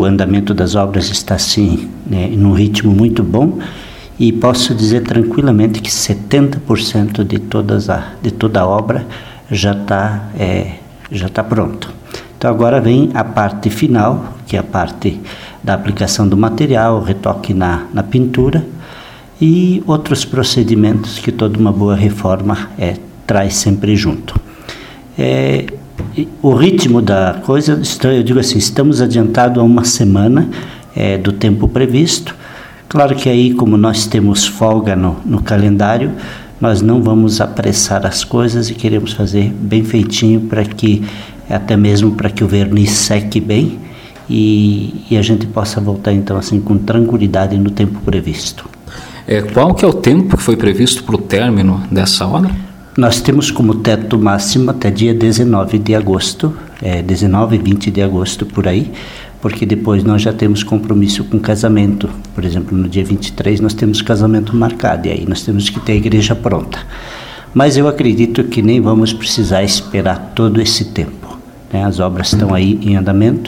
o andamento das obras está assim, né, num ritmo muito bom, e posso dizer tranquilamente que 70% de toda a obra já está pronto. Então agora vem a parte final, que é a parte da aplicação do material, retoque na pintura e outros procedimentos que toda uma boa reforma traz sempre junto. O ritmo da coisa, eu digo assim, estamos adiantados a uma semana do tempo previsto. Claro que aí, como nós temos folga no calendário, nós não vamos apressar as coisas e queremos fazer bem feitinho para que, até mesmo para que o verniz seque bem e a gente possa voltar então assim com tranquilidade no tempo previsto. Qual que é o tempo que foi previsto para o término dessa obra? Nós temos como teto máximo até dia 19 de agosto, 19 e 20 de agosto por aí, porque depois nós já temos compromisso com casamento. Por exemplo, no dia 23 nós temos casamento marcado e aí nós temos que ter a igreja pronta. Mas eu acredito que nem vamos precisar esperar todo esse tempo, né? As obras estão aí em andamento.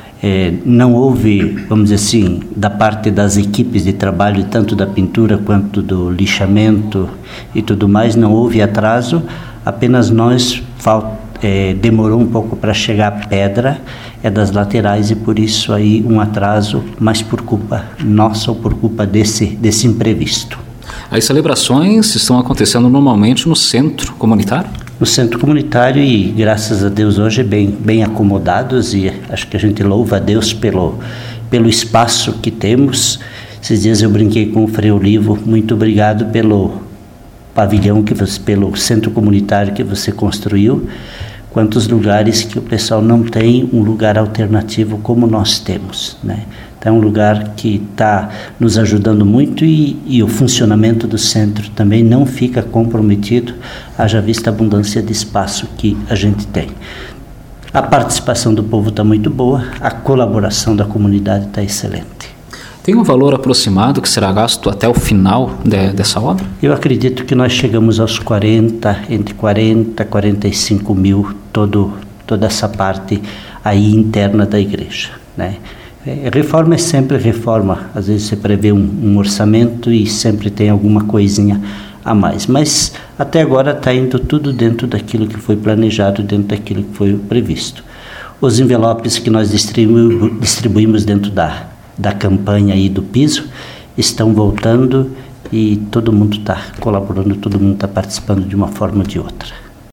Não houve, vamos dizer assim, da parte das equipes de trabalho, tanto da pintura quanto do lixamento e tudo mais, não houve atraso, apenas nós demorou um pouco para chegar a pedra das laterais e por isso aí um atraso, mas por culpa nossa ou por culpa desse imprevisto. As celebrações estão acontecendo normalmente no centro comunitário? No centro comunitário e graças a Deus hoje bem acomodados e acho que a gente louva a Deus pelo espaço que temos. Esses dias eu brinquei com o Frei Olivo, muito obrigado pelo pavilhão pelo centro comunitário que você construiu. Quantos lugares que o pessoal não tem um lugar alternativo como nós temos, né? Então é um lugar que está nos ajudando muito e o funcionamento do centro também não fica comprometido, haja vista a abundância de espaço que a gente tem. A participação do povo está muito boa, a colaboração da comunidade está excelente. Tem um valor aproximado que será gasto até o final dessa obra? Eu acredito que nós chegamos aos entre 40 e 45 mil, toda essa parte aí interna da igreja, né? Reforma é sempre reforma, às vezes você prevê um orçamento e sempre tem alguma coisinha a mais, mas até agora está indo tudo dentro daquilo que foi planejado, dentro daquilo que foi previsto. Os envelopes que nós distribuímos dentro da campanha aí do piso estão voltando e todo mundo está colaborando, todo mundo está participando de uma forma ou de outra.